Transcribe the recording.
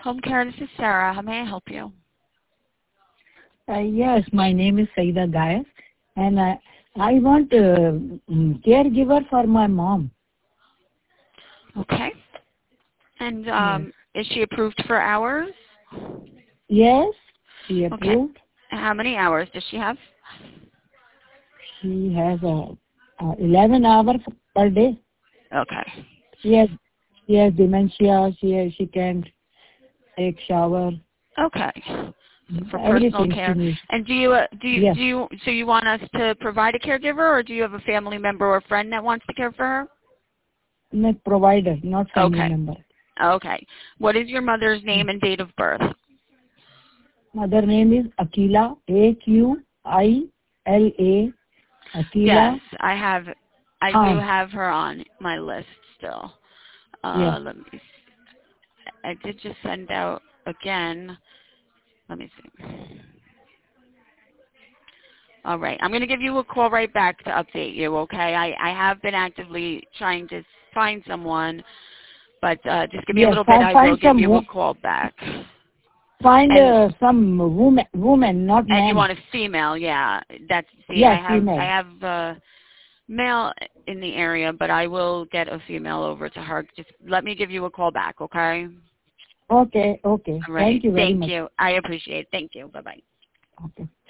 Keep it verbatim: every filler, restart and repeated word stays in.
Home care, this is Sarah. How may I help you? Uh, yes, my name is Saida Gayas, and I, I want a um, caregiver for my mom. Okay. And um, yes. Is she approved for hours? Yes, she approved. Okay. How many hours does she have? She has a, a eleven hours per day. Okay. She has she has dementia. She has, she can't take shower. Okay. For Everything personal care. And do you uh, do you yes. do you so you want us to provide a caregiver, or do you have a family member or friend that wants to care for her? No, provider, not family Okay. member. Okay. What is your mother's name and date of birth? Mother name is Aqila, A Q I L A. Aqila. Yes, I have. I um, do have her on my list still. Uh, yeah. Let me. See. I did just send out again. Let me see. All right. I'm going to give you a call right back to update you, okay? I, I have been actively trying to find someone, but uh, just give me Yes, a little bit. I will give you a call back. Find and, uh, some woman, woman, not man. And you want a female, yeah. That's see, yes, I have female. I have uh, male in the area, but I will get a female over to her. Just let me give you a call back, okay? Okay, okay. All right. Thank you very Thank much. you. I appreciate it. Thank you. Bye-bye. Okay.